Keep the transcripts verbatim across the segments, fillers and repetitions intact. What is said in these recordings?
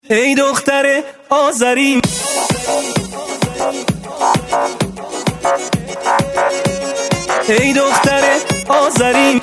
ای دختر آذری، ای دختر آذری،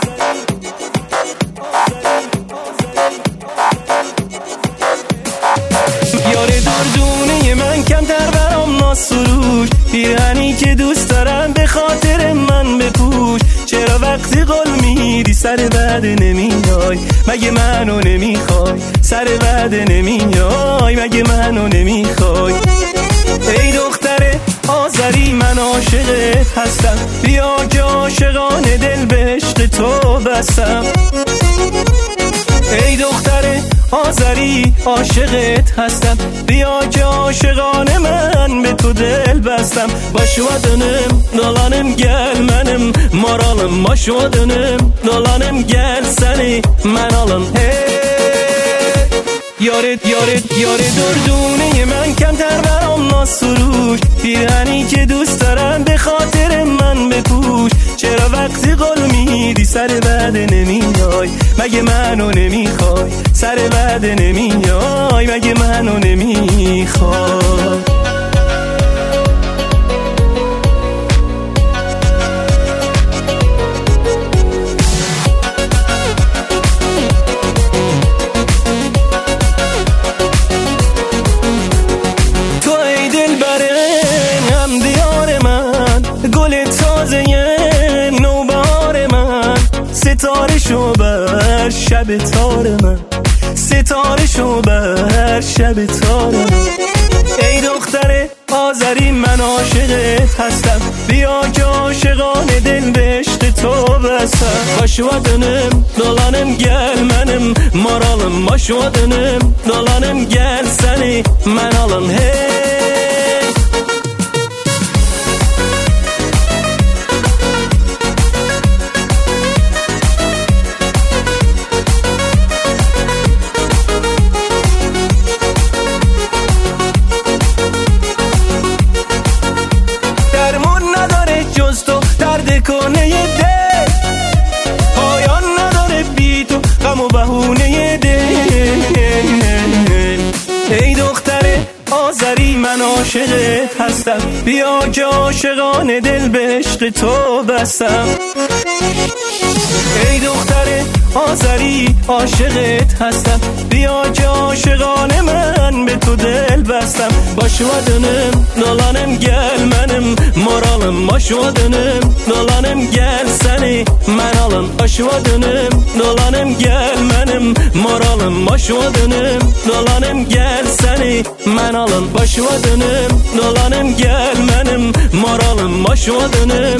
یار دردونه من کمتر برام ناسروش، پیرهنی که دوست دارم به خاطر من بپوش. چرا وقتی قول میدی سر وعده نمیای؟ مگه منو نمیخوای؟ سر وعده نمیای؟ مگه منو نمیخوای؟ ای دختر آذری، من عاشقت هستم، بیا که عاشقانه دل به عشق تو بستم. ای دختر آذری، عاشقت هستم، بیا که عاشقانه من به تو دل bastım. Başıma dönüm dolanım gel benim moralım, başıma dönüm dolanım gel seni men alın. Hey yaret yaret yaret durdune من کمتر برام ناسروش، پیرهنی که دوست دارم به خاطر من بپوش. چرا وقتی قول میدی سر وعده نمیای؟ مگه منو نمیخوای؟ سر وعده نمیای؟ مگه منو نمیخوای؟ ستاره شو بر شب تار من، ستاره شو بر شب تار من. ای دختر آذری، من عاشقت هستم، بیا که عاشقانه دل به عشق تو بستم. Başıma dönüm dolanım gel benim moralım, başıma dönüm dolanım gel seni men alın. Hey کنه دل پایان نداره بی تو، غم و بهونه دل. ای دختر آذری، من عاشقت هستم، بیا که عاشقانه دل به عشق تو بستم. ای دختر آذری، عاشقت هستم، بیا که عاشقانه من به تو دل bastım. Başıma dönüm dolanım gel benim moralım, başıma dönüm dolanım gel seni men alın. Başıma dönüm dolanım gel benim moralım, başıma dönüm dolanım gel seni men alın. Başıma dönüm dolanım gel benim moralım, başıma dönüm